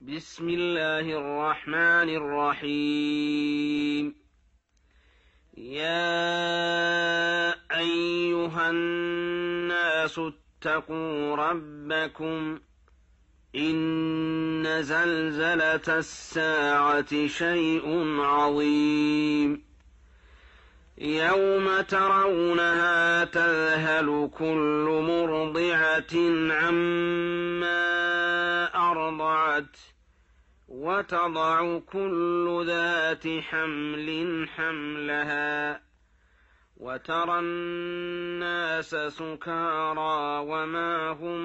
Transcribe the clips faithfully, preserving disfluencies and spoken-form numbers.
بسم الله الرحمن الرحيم. يا أيها الناس اتقوا ربكم إن زلزلة الساعة شيء عظيم يوم ترونها تذهل كل مرضعة عما أرضعت وتضع كل ذات حمل حملها وترى الناس سكارى وما هم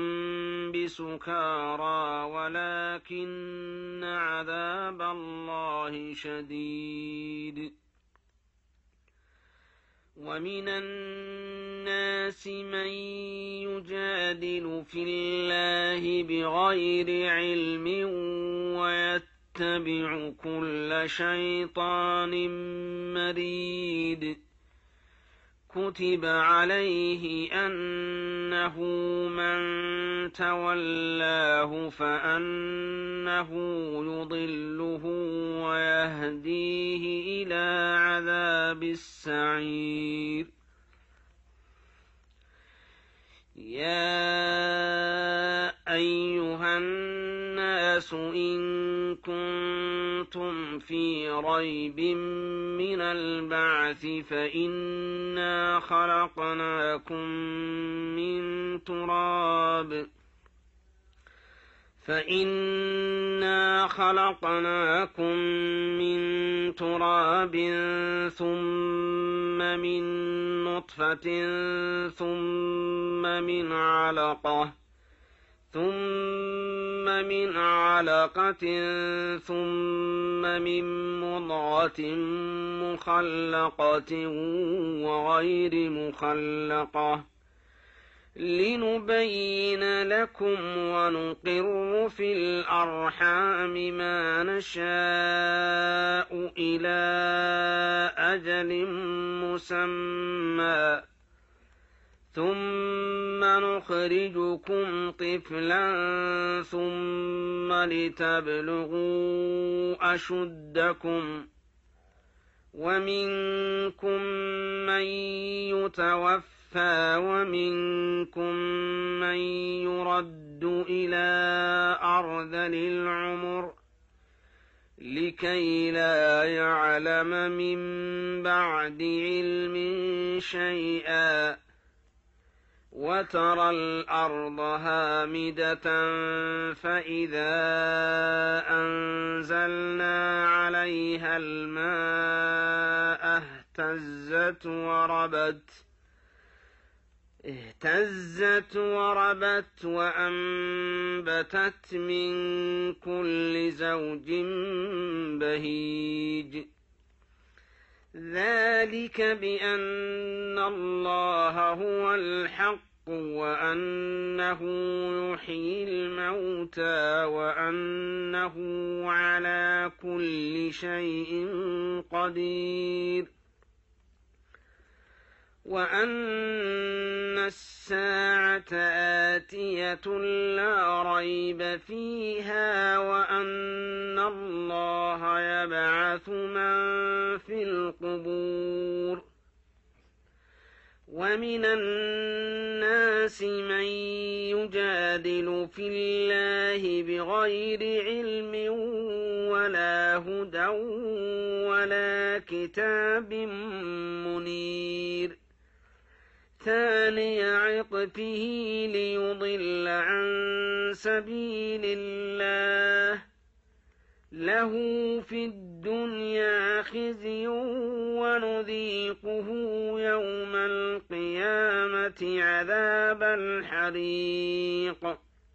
بسكارى ولكن عذاب الله شديد. ومن الناس من يجادل في الله بغير علم ويتبع كل شيطان مريد. كتب عليه أنه من تولاه فأنه يضله ويهديه إلى عذاب السعير. يا أيها الناس إن كنتم في ريب من البعث فإنا خلقناكم من تراب فإنا خلقناكم من تراب ثم من نطفة ثم من علقة ثم من علقة ثم من مضغة مخلقة وغير مخلقة لنبين لكم ونقر في الأرحام ما نشاء إلى أجل مسمى ثم نخرجكم طفلا ثم لتبلغوا أشدكم ومنكم من يتوفى ومنكم من يرد إلى أرذل العمر لكي لا يعلم من بعد علم شيئا. وترى الأرض هامدة فإذا أنزلنا عليها الماء اهتزت وربت اهتزت وربت وأنبتت من كل زوج بهيج. ذلك بأن الله هو الحق وأنه يحيي الموتى وأنه على كل شيء قدير وأن الساعة آتية لا ريب فيها وأن الله يبعث من في القبور. ومن الناس من يجادل في الله بغير علم ولا هدى ولا كتاب منير. ثاني عطفه ليضل عن سبيل الله له في الدنيا خزي ونذيقه يوم القيامة عذاب الحريق.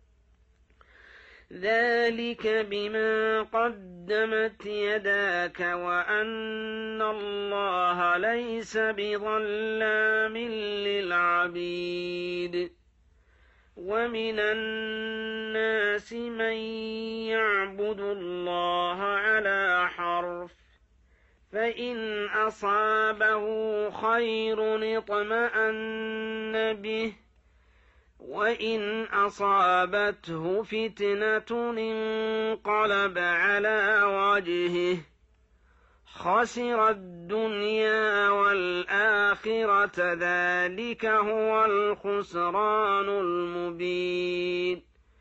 ذلك بما قدمت يداك وأن الله ليس بظلام للعبيد. ومن الناس من يعبد الله على حرف فإن أصابه خير اطمأن به وإن أصابته فتنة انقلب على وجهه خسر الدنيا والآخرة ذلك هو الخسران المبين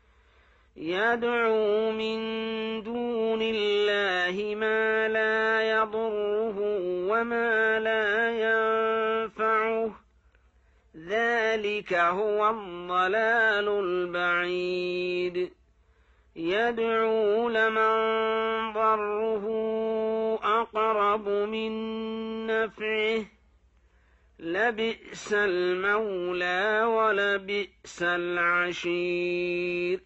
يدعو من دون الله ما لا يضره وما لا ينفعه ذلك هو الضلال البعيد يدعو لمن ضره أقرب من نفعه لبئس المولى ولبئس العشير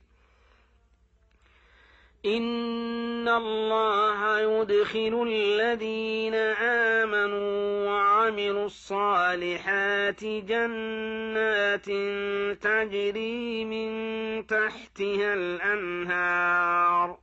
إن الله يدخل الذين آمنوا وعملوا الصالحات جنات تجري من تحتها الأنهار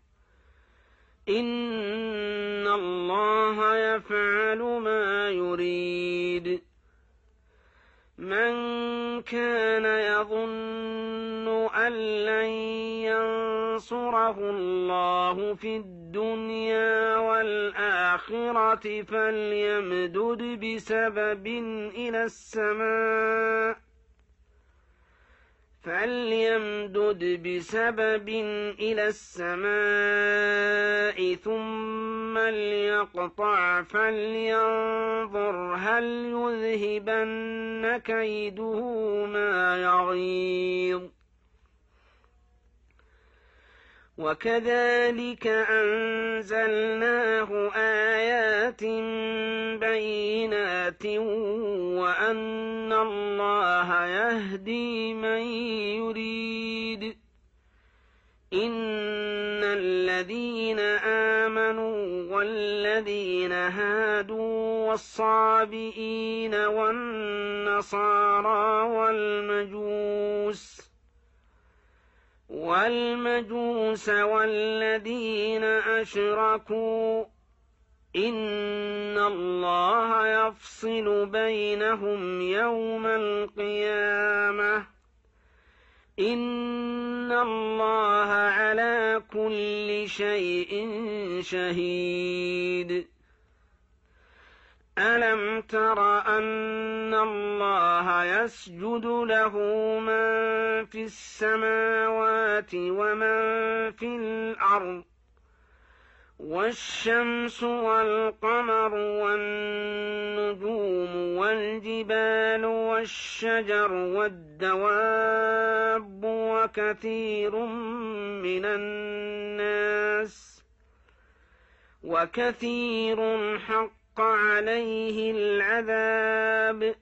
إن الله يفعل ما يريد من كان يظن أن لن ينصره الله في الدنيا والآخرة فليمدد بسبب إلى السماء فليمدد بسبب إلى السماء ثم ليقطع فلينظر هل يذهبن كيده ما يغيظ وكذلك أنزلناه آيات بينات وأن الله يهدي من يريد إن الذين آمنوا والذين هادوا والصابئين والنصارى والمجوس والمجوس والذين أشركوا إن الله يفصل بينهم يوم القيامة إن الله على كل شيء شهيد ألم تر أن الله يسجد له من في السماوات ومن في الأرض والشمس والقمر والنجوم والجبال والشجر والدواب وكثير من الناس وكثير حق عليه العذاب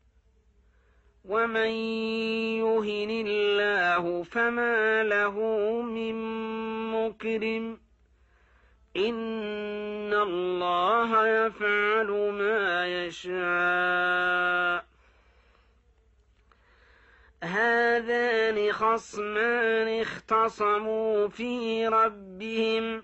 ومن يهن الله فما له من مكرم إن الله يفعل ما يشاء هذان خصمان اختصموا في ربهم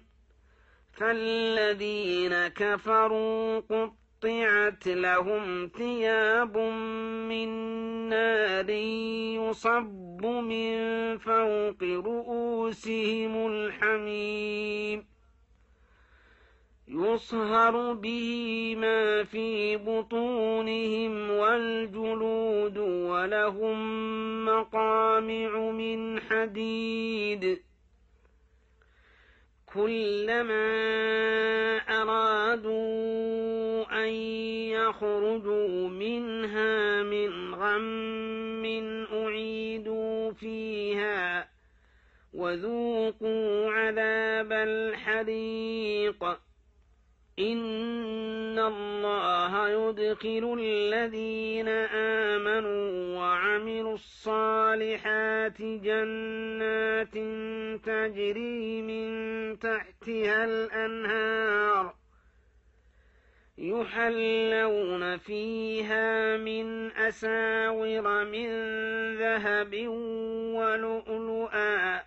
فالذين كفروا قطعت لهم ثياب من نار يصب من فوق رؤوسهم الحميم يصهر به ما في بطونهم والجلود ولهم مقامع من حديد كلما أرادوا أن يخرجوا منها من غم أعيدوا فيها وذوقوا عذاب الحريق إن الله يدخل الذين آمنوا وعملوا الصالحات جنات تجري من تحتها الأنهار يحلون فيها من أساور من ذهب ولؤلؤا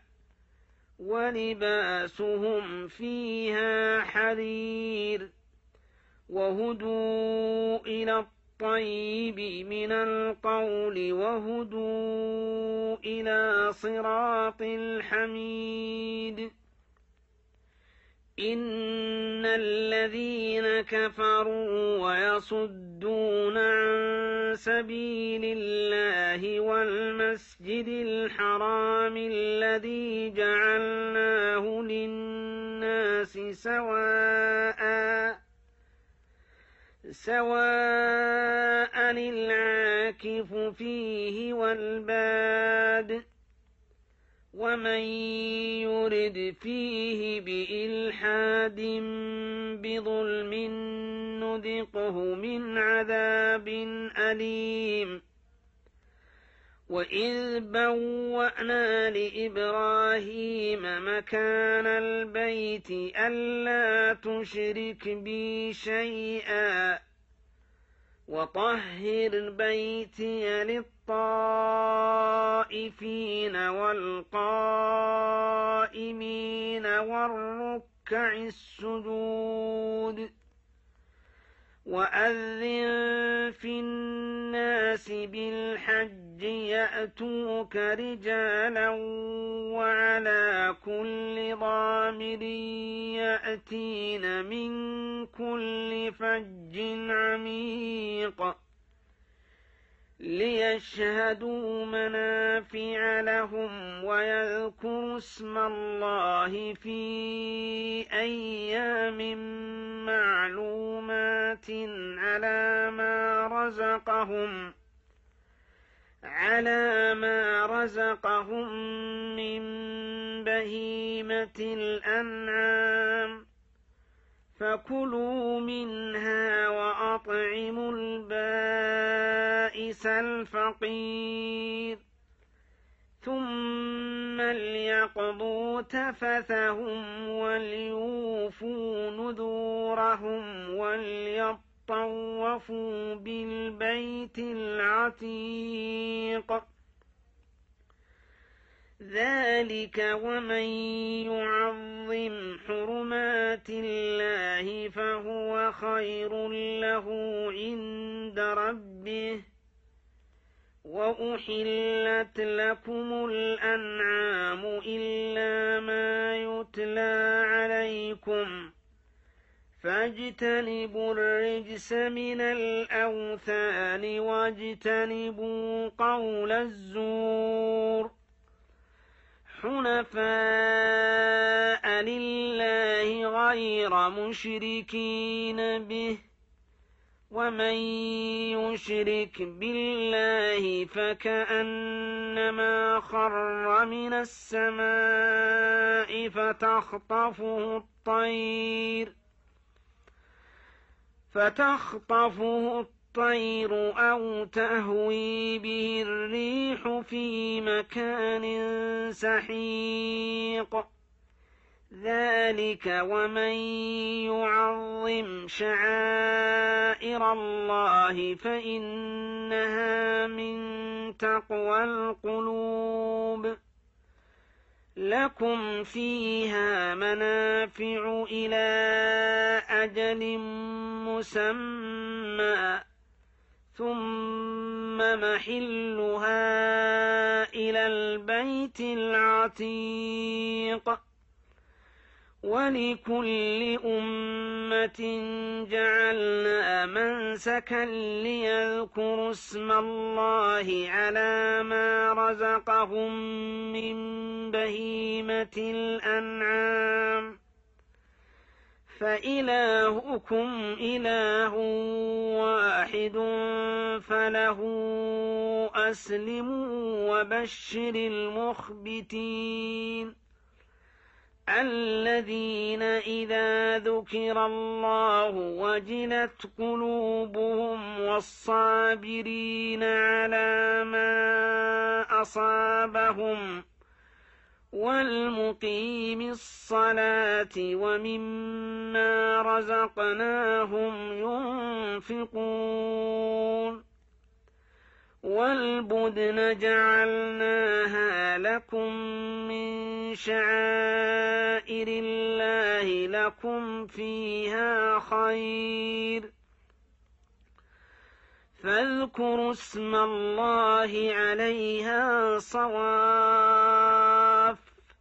ولباسهم فيها حرير وهدوا إلى الطيب من القول وهدوا إلى صراط الحميد إن الذين كفروا ويصدون عن سبيل الله والمسجد الحرام الذي جعلناه للناس سواء سواء العاكف فيه والباد ومن يرد فيه بإلحاد بظلم نذقه من عذاب أليم وإذ بوأنا لإبراهيم مكان البيت ألا تشرك بي شيئا وطهر بيتي للطائفين والقائمين والركع السجود وأذن في الناس بالحج يأتوك رجالا وعلى كل ضامر يأتين من كل فج عميق ليشهدوا منافع لهم ويذكروا اسم الله في أيام معلومات على ما رزقهم على ما رزقهم من بهيمة الأنعام فكلوا منها وأطعموا البائس الفقير ثم ليقضوا تفثهم وليوفوا نذورهم وليطوفوا بالبيت العتيق ذلك ومن يعظم حرمات الله فهو خير له عند ربه وأحلت لكم الأنعام إلا ما يتلى عليكم فاجتنبوا الرجس من الأوثان واجتنبوا قول الزور حنفاء لله غير مشركين به ومن يشرك بالله فكأنما خر من السماء فتخطفه الطير فتخطفه الطير أو تهوي به الريح في مكان سحيق ذلك ومن يعظم شعائر الله فإنها من تقوى القلوب لكم فيها منافع إلى أجل مسمى ثم محلها إلى البيت العتيق ولكل أمة جعلنا منسكا ليذكروا اسم الله على ما رزقهم من بهيمة الأنعام فإلهكم إله واحد فله أسلموا وبشر المخبتين الذين إذا ذكر الله وجلت قلوبهم والصابرين على ما أصابهم والمقيم الصلاة ومما رزقناهم ينفقون والبدن جعلناها لكم من شعائر الله لكم فيها خير فاذكروا اسم الله عليها صواف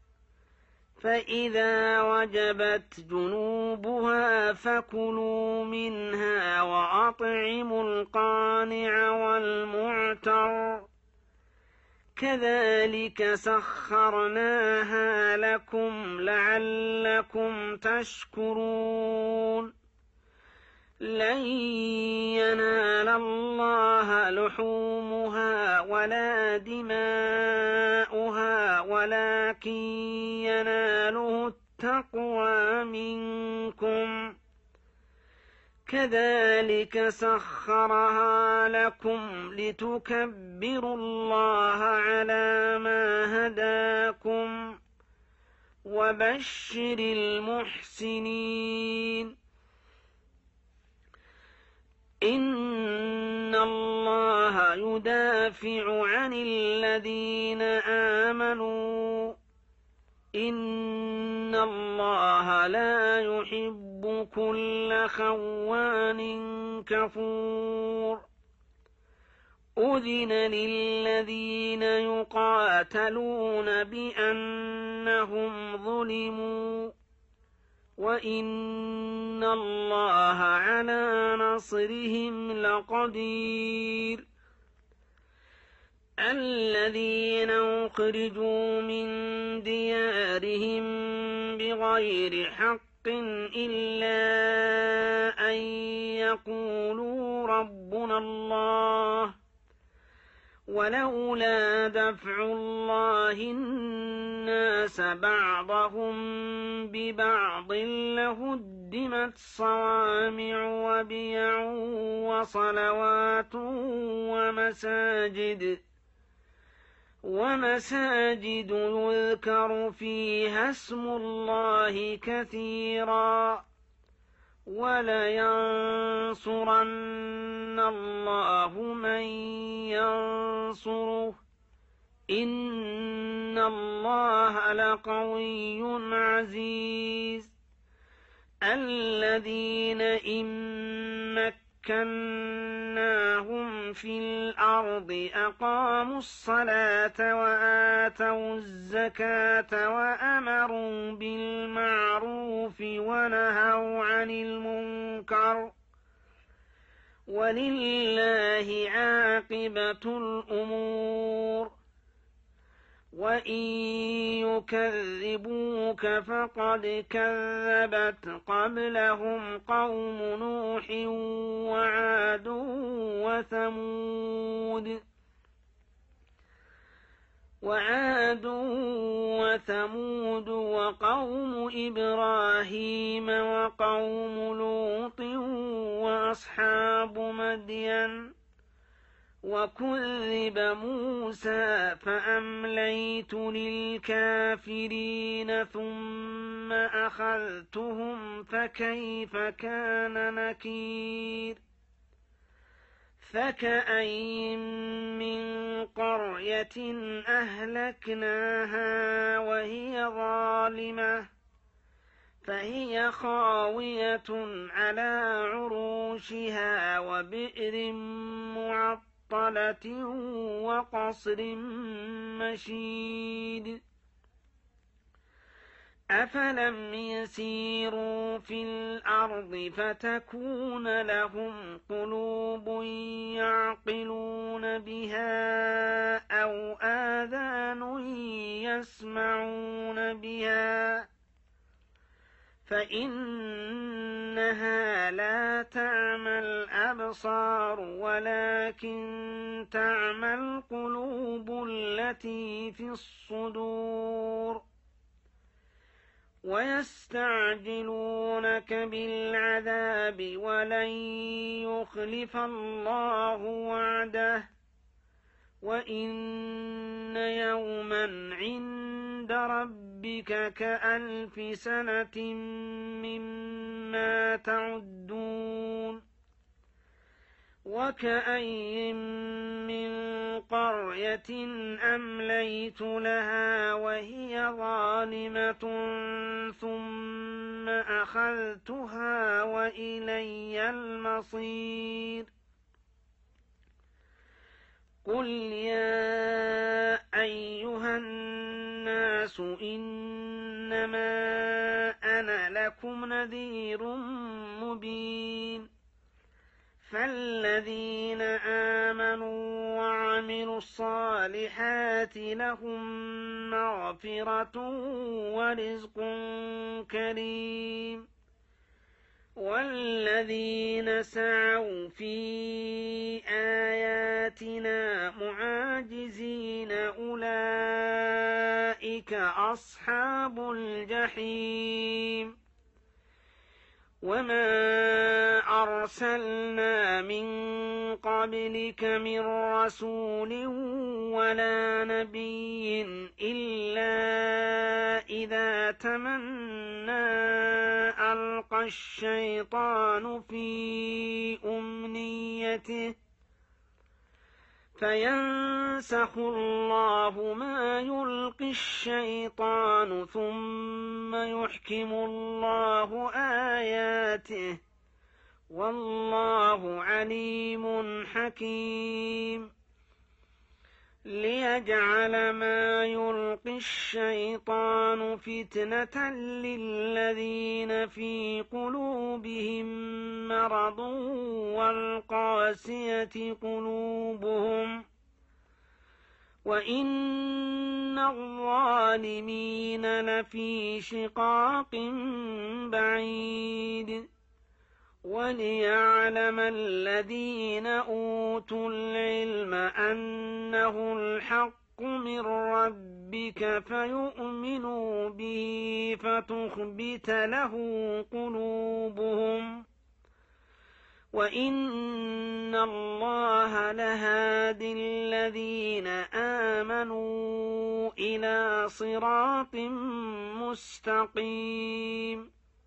فإذا وجبت جنوبها فكلوا منها وأطعموا القانع والمعتر كذلك سخرناها لكم لعلكم تشكرون لن ينال الله لحومها ولا دماؤها ولكن يناله التقوى منكم كذلك سخرها لكم لتكبروا الله على ما هداكم وبشر المحسنين إن الله يدافع عن الذين آمنوا إن الله لا يحب كل خوان كفور أذن للذين يقاتلون بأنهم ظلموا وإن الله على نصرهم لقدير الذين أخرجوا من ديارهم بغير حق إلا أن يقولوا ربنا الله ولولا دفع الله الناس بعضهم ببعض لهدمت صوامع وبيع وصلوات ومساجد ومساجد يذكر فيها اسم الله كثيرا ولينصرن الله من ينصره إن الله لقوي عزيز الذين إن مكناهم في الأرض أقاموا الصلاة وآتوا الزكاة وأمروا بالمعروف ونهوا عن المنكر ولله عاقبة الأمور وإن يكذبوك فقد كذبت قبلهم قوم نوح وعاد وثمود وعاد وثمود وقوم إبراهيم وقوم لوط وأصحاب مدين وكذب موسى فأمليت للكافرين ثم أخذتهم فكيف كان نكير فكأين من قرية أهلكناها وهي ظالمة فهي خاوية على عروشها وبئر معطلة وقصر مشيد أفلم يسيروا في الأرض فتكون لهم قلوب يعقلون بها أو آذان يسمعون بها فإنها لا تعمى الأبصار ولكن تعمى القلوب التي في الصدور ويستعجلونك بالعذاب ولن يخلف الله وعده وإن يوما عند ربك كألف سنة مما تعدون وكأين من قرية أمليت لها وهي ظالمة ثم أخذتها وإلي المصير قل يا أيها الناس إنما أنا لكم نذير مبين فالذين آمنوا وعملوا الصالحات لهم مغفرة ورزق كريم والذين سعوا في آياتنا معاجزين أولئك أصحاب الجحيم وما أرسلنا من قبلك من رسول ولا نبي إلا إذا تمنى ألقى الشيطان في أمنيته فينسخ الله ما يلقي الشيطان ثم يحكم الله آياته والله عليم حكيم ليجعل ما يلقي الشيطان فتنة للذين في قلوبهم مرض والقاسية قلوبهم وإن الظالمين لفي شقاق بعيد وليعلم الذين أوتوا العلم أنه الحق من ربك فيؤمنوا به فتخبت له قلوبهم وإن الله لهادي الذين آمنوا إلى صراط مستقيم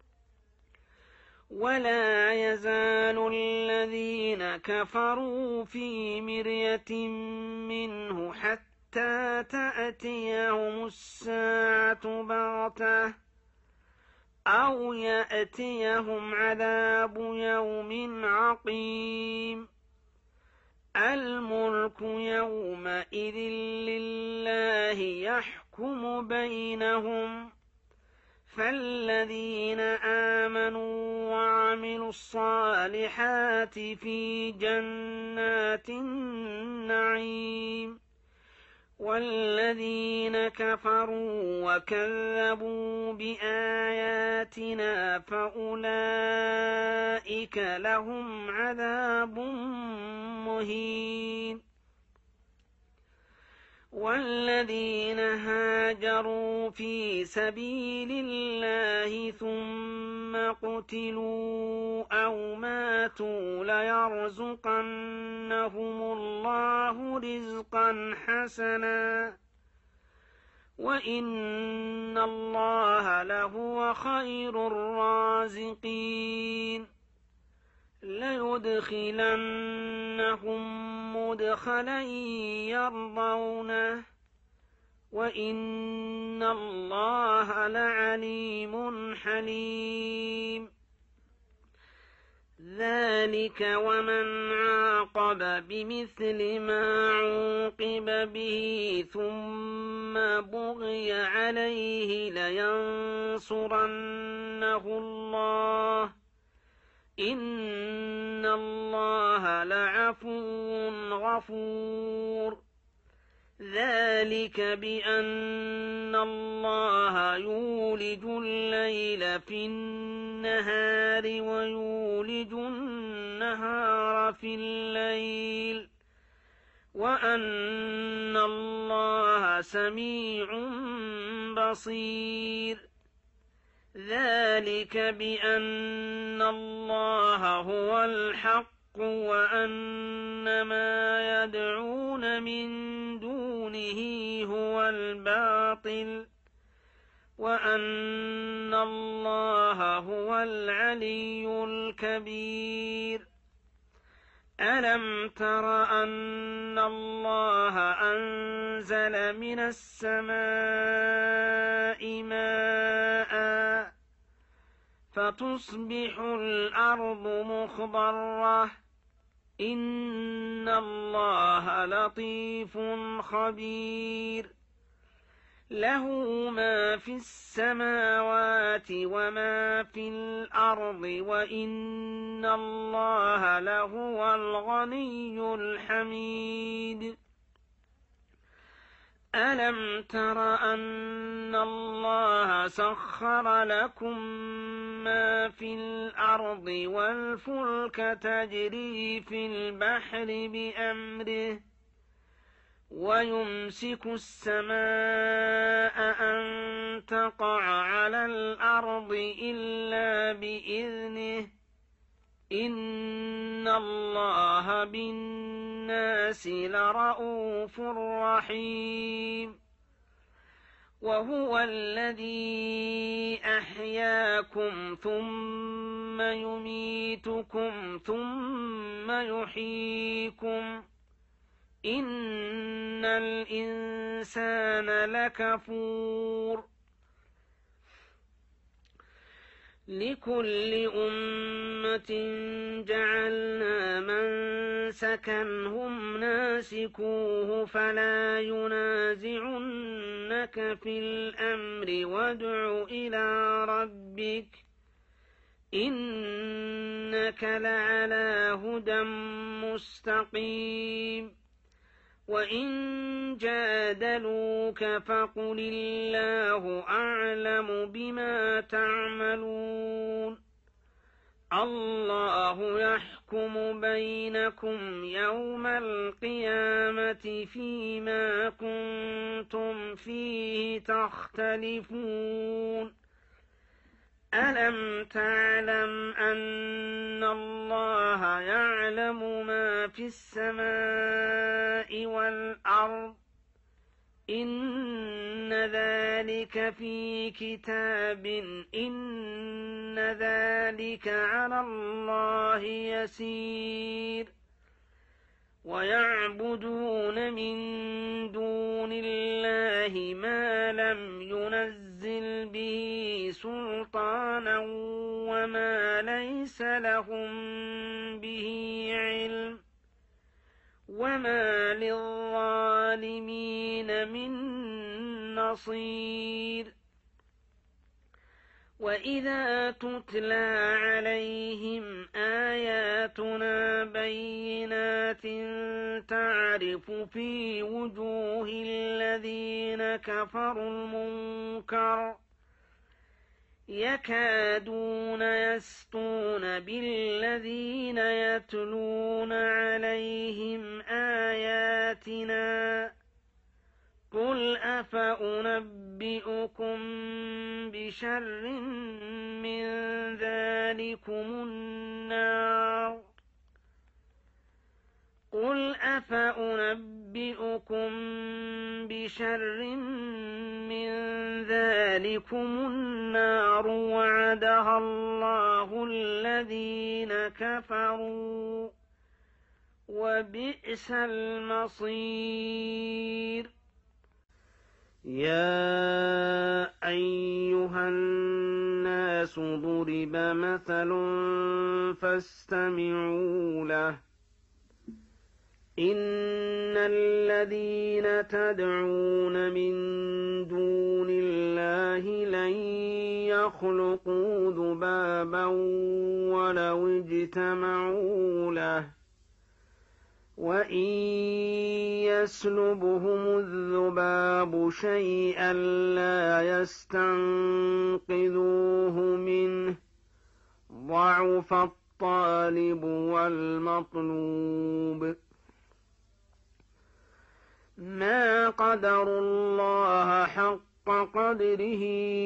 ولا يزال الذين كفروا في مرية منه حتى تأتيهم الساعة بغتة أو يأتيهم عذاب يوم عقيم الملك يومئذ لله يحكم بينهم فالذين آمنوا وعملوا الصالحات في جنات النعيم والذين كفروا وكذبوا بآياتنا فأولئك لهم عذاب مهين والذين هاجروا في سبيل الله ثم قتلوا أو ماتوا ليرزقنهم الله رزقا حسنا وإن الله لهو خير الرازقين ليدخلنهم مدخلا يرضونه وإن الله لعليم حليم ذلك ومن عاقب بمثل ما عوقب به ثم بغي عليه لينصرنه الله إن الله لعفو غفور ذلك بأن الله يولج الليل في النهار ويولج النهار في الليل وأن الله سميع بصير ذلك بأن الله هو الحق وأن ما يدعون من دونه هو الباطل وأن الله هو العلي الكبير ألم تر أن الله أنزل من السماء ماء فتصبح الأرض مخضرة إن الله لطيف خبير له ما في السماوات وما في الأرض وإن الله لهو الغني الحميد ألم تر أن الله سخر لكم ما في الأرض والفلك تجري في البحر بأمره ويمسك السماء أن تقع على الأرض إلا بإذنه إن الله بالناس لرءوف رحيم وهو الذي أحياكم ثم يميتكم ثم يحييكم إن الإنسان لكفور لكل أمة جعلنا منسكا هم ناسكوه فلا ينازعنك في الأمر وادع إلى ربك إنك لعلى هدى مستقيم وإن جادلوك فقل الله أعلم بما تعملون الله يحكم بينكم يوم القيامة فيما كنتم فيه تختلفون ألم تعلم أن الله يعلم ما في السماء والأرض إن ذلك في كتاب إن ذلك على الله يسير ويعبدون من دون الله ما لم ينزل به سلطانا وما ليس لهم به علم وما للظالمين من نصير وإذا تتلى عليهم آياتنا بينات تعرف في وجوه الذين كفروا المنكر يكادون يسطون بالذين يتلون عليهم آياتنا قل أفأنبئكم بشر من ذلكم النار قل أفأنبئكم بشر من ذلكم النار وعدها الله الذين كفروا وبئس المصير يا أيها الناس ضرب مثل فاستمعوا له إن الذين تدعون من دون الله لن يخلقوا ذبابا ولو اجتمعوا له وإن يسلبهم الذباب شيئا لا يستنقذوه منه ضعف الطالب والمطلوب ما قدروا الله حق قدره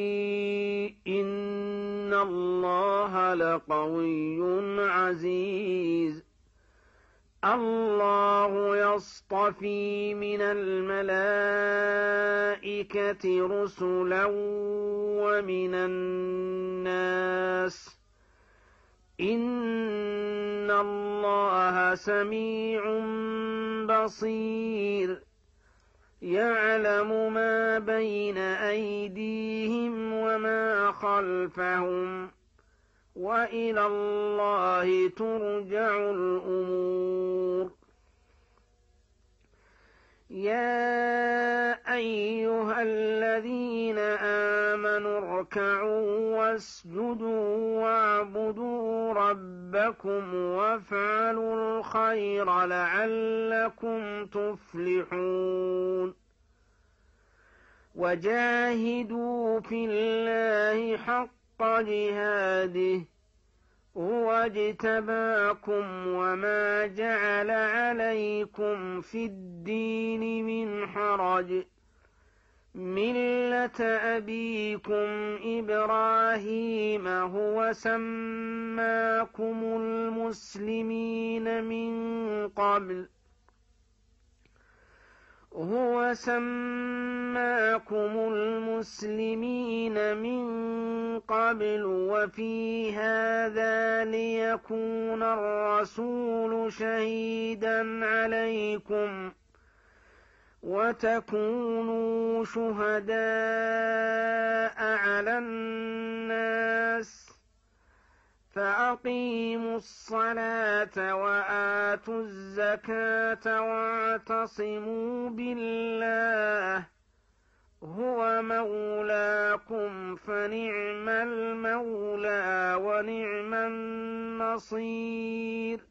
إن الله لقوي عزيز الله يصطفي من الملائكة رسلا ومن الناس إن الله سميع بصير يعلم ما بين أيديهم وما خلفهم وإلى الله ترجع الأمور. يا أيها الذين آمنوا اركعوا واسجدوا واعبدوا ربكم وافعلوا الخير لعلكم تفلحون. وجاهدوا في الله حق جهاده هو اجتباكم وما جعل عليكم في الدين من حرج ملة أبيكم إبراهيم هو سماكم المسلمين من قبل هو سماكم المسلمين من قبل وفي هذا ليكون الرسول شهيدا عليكم وتكونوا شهداء على الناس. فأقيموا الصلاة وآتوا الزكاة واعتصموا بالله هو مولاكم فنعم المولى ونعم النصير.